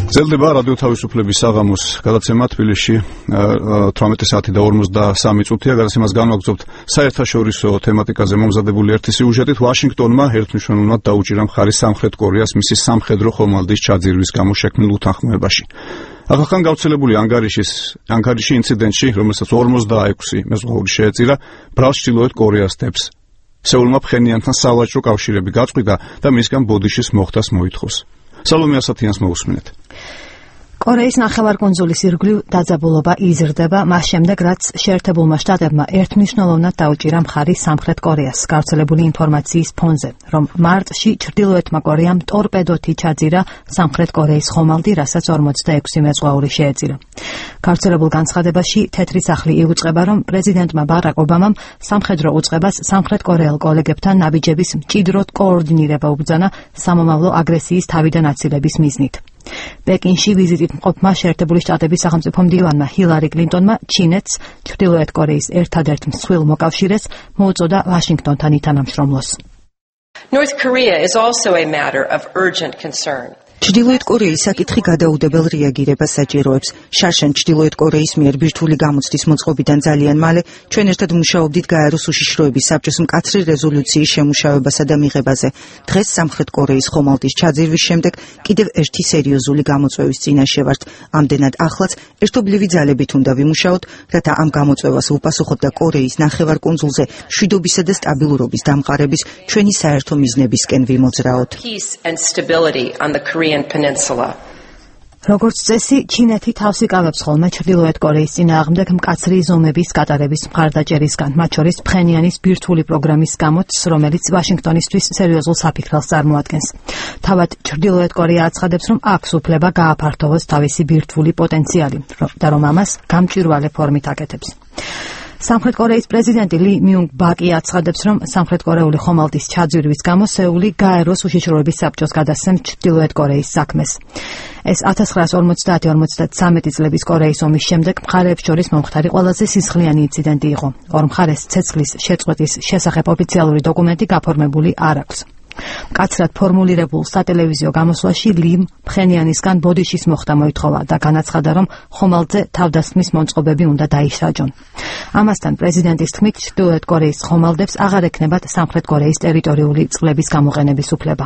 ძლდება რადიო თავისუფლების საღამოს გადაცემა თბილისში 18 საათი და 53 წუთია. გადაცემას განვაგრძობთ საერთაშორისო თემატიკაზე მომზადებული ერთი სიუჟეტით. ვაშინგტონმა ერთმნიშვნელოვნად დაუჭირა მხარი სამხრეთ კორეას მისი სამხედრო ხომალდის ჩაძირვის გამო შექმნილ უთანხმოებაში. ახალგან გავრცელებული ანგარიში ინციდენტში, რომელსაც 46 მეზღვაური შეეწირა, ბრალს ჩრდილოეთ კორეას დებს. სეულმა ფხენიანთან სავაჭრო კავშირები გაწყვიტა და მისგან ბოდიშის მოხდას მოითხოვს. სალომე ასათიანს მოусმინეთ. კორეის ნახევარკუნძულის ირგვლივ დაძაბულობა იზრდება მას შემდეგ, რაც შეერთებულმა შტატებმა ერთმნიშვნელოვნად დაუჭირა მხარი სამხრეთ კორეას გავრცელებული ინფორმაციის ფონზე, რომ მარტში ჩრდილოეთმა კორეამ ტორპედოთი ჩაძირა სამხრეთ კორეის ხომალდი, რასაც 46 მეზღვაური შეეწირა. გავრცელებულ განცხადებაში თეთრი სახლი იუწყება, რომ პრეზიდენტმა ბარაკ ობამამ სამხედრო უწყებას სამხრეთ კორეელ კოლეგებთან ნაბიჯების მჭიდროდ კოორდინირება უბრძანა სამომავლო აგრესიის თავიდან აცილების მიზნით. პეკინში ვიზიტით მყოფმა შეერთებული შტატების სახელმწიფო მდივანმა ჰილარი კლინტონმა ჩინეთს ჩრდილოეთ კორეის ერთადერთ მსხვილ მოკავშირეს მოუწოდა ვაშინგტონთან ითანამშრომლოს. North Korea is also a matter of urgent concern. ჩრდილოეთ კორეის საკითხი გადაუდებელ რეაგირებას საჭიროებს. შაშან ჩრდილოეთ კორეის მიერ ბირთვული გამოცდის მოწყობიდან ძალიან მალე ჩვენ ერთად მუშაობდით გაეროს უშიშროების საბჭოს მკაცრი რეზოლუციის შემუშავებასა და მიღებაზე. დღეს სამხრეთ კორეის ხომალდის ჩაძირვის შემდეგ კიდევ ერთი სერიოზული გამოწვევის წინაშე ვართ. ამდენად ახლაც ერთობლივი ძალებით უნდა ვიმუშაოთ, რათა ამ გამოწვევას ვუპასუხოთ და კორეის ნახევარკუნძულზე მშვიდობისა და სტაბილურობის დამყარების ჩვენი საერთო მიზნებისკენ ვიმოძრაოთ. Peninsula. როგორც წესი, ჩინეთი თავს იკავებს ხოლმე ჩრდილოეთ კორეის წინააღმდეგ მკაცრი ზომების გატარების მხარდაჭერისგან, მათ შორის ფხენიანის ბირთვული პროგრამის გამოც, რომელიც ვაშინგტონისთვის სერიოზულ საფიქრელს წარმოადგენს. თავად ჩრდილოეთ კორეა აცხადებს, რომ აქვს უფლება გააფართოვოს თავისი ბირთვული პოტენციალი და რომ ამას გამჭვირვალე ფორმით აკეთებს. სამხრეთ კორეის პრეზიდენტი ლი მიუნგ ბაკი აცხადებს, რომ სამხრეთ კორეული ხომალდის ჩაძირვის გამო სეული გაეროს უშიშროების საბჭოს გადასცემს ჩრდილოეთ კორეის საქმეს. ეს 1950-53 წლების კორეის ომის შემდეგ მხარეებს შორის მომხდარი ყველაზე სისხლიანი ინციდენტი იყო. ორ მხარეს ცეცხლის შეწყვეტის შესახებ ოფიციალური დოკუმენტი გაფორმებული არ აქვს. მკაცრად ფორმულირებულ სატელევიზიო გამოსვლაში ლიმ ფხენიანისგან ბოდიშის მოხდა მოითხოვა და განაცხადა, რომ ხომალდზე თავდასხმის მომწყობები უნდა დაიშაჯონ. ამასთან პრეზიდენტის თქმით, ჩრდილოეთ კორეის ხომალდებს აღარ ექნებათ სამხრეთ კორეის ტერიტორიული წყლების გამოყენების უფლება.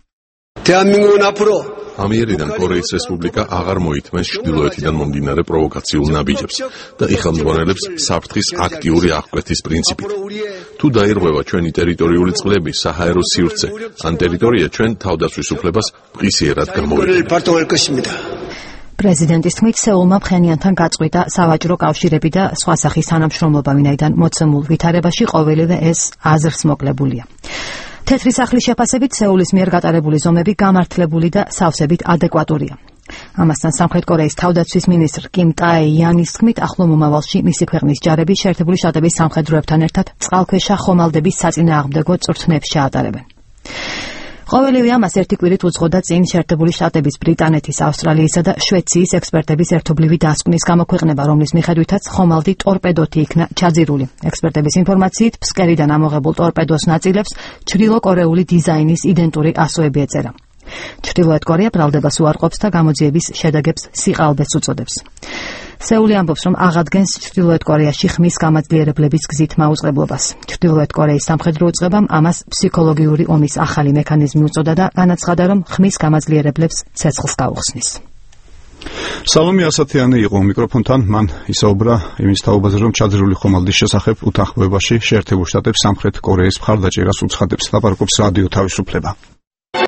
ამიერიდან კორეის რესპუბლიკა აღარ მოითმეს ჩრდილოეთიდან მომდინარე პროვოკაციულ ნაბიჯებს და იხელმძღვანელებს საფრთხის აქტიური აღკვეთის პრინციპით. თუ დაირღვევა ჩვენი ტერიტორიული წყლები, საჰაერო სივრცე ან ტერიტორია, ჩვენ თავდაცვის უფლებას მყისიერად გამოვიყენებთ. პრეზიდენტის თქმით, სეულმა ფხენიანთან გაწყვიტა სავაჭრო კავშირები და სხვა სახის თანამშრომლობა, ვინაიდან მოცემულ ვითარებაში ყოველივე ეს აზრს მოკლებულია. თეთრი სახლის შეფასებით სეულის მიერ გატარებული ზომები გამართლებული და სავსებით ადეკვატურია. ამასთან სამხრეთ კორეის თავდაცვის მინისტრ კიმ ტაე იანის თქმით, ახლო მომავალში მისი ქვეყნის ჯარები შეერთებული შტატების სამხედროებთან ერთად წყალქვეშა ხომალდების საწინააღმდეგო წვრთნებს შეატარებენ. ყოველივე ამას ერთი კვირით უძღოდა წინ შეერთებული შტატების, ბრიტანეთის, ავსტრალიისა და შვეიციის ექსპერტების ერთობლივი დასკვნის გამოქვეყნება, რომლის მიხედვითაც ხომალდი ტორპედოთი იქნა ჩაძირული. ექსპერტების ინფორმაციით, ფსკერიდან ამოღებულ ტორპედოს ნაწილებს ჩრდილოკორეული დიზაინის იდენტური ასოები ეწერა. ჩრდილოეთ კორეა ბრალდებას უარყოფს და გამოძიების შედეგებს სიყალბეს უწოდებს. სეული ამბობს, რომ აღადგენს ჩრდილოეთ კორეაში ხმის გამაძლიერებლების გზით მაუწყებლობას. ჩრდილოეთ კორეის სამხედრო უწყებამ ამას ფსიქოლოგიური ომის ახალი მექანიზმი უწოდა და განაცხადა, რომ ხმის გამაძლიერებლებს ცეცხლს გაუხსნის. სალომე ასათიანი იყო მიკროფონთან, მან ისაუბრა იმის თაობაზე, რომ ჩაძირული ხომალდის შესახებ უთანხმოებაში შეერთებულ შტატებს სამხრეთ კორეის მხარდაჭერას უცხადებს. ლაპარაკობს რადიო თავისუფლება.